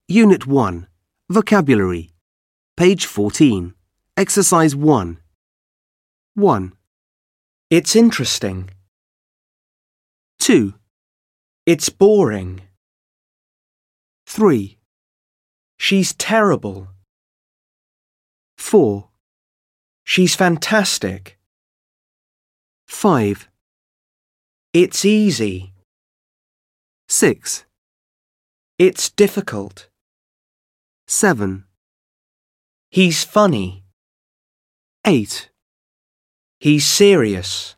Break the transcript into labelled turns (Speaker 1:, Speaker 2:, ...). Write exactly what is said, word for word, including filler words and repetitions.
Speaker 1: Unit one. Vocabulary. Page fourteen. Exercise one. one.
Speaker 2: It's interesting.
Speaker 1: two.
Speaker 2: It's boring.
Speaker 1: three.
Speaker 2: She's terrible.
Speaker 1: four.
Speaker 2: She's fantastic.
Speaker 1: five.
Speaker 2: It's easy.
Speaker 1: six.
Speaker 2: It's difficult.
Speaker 1: seven.
Speaker 2: He's funny.
Speaker 1: eight.
Speaker 2: He's serious.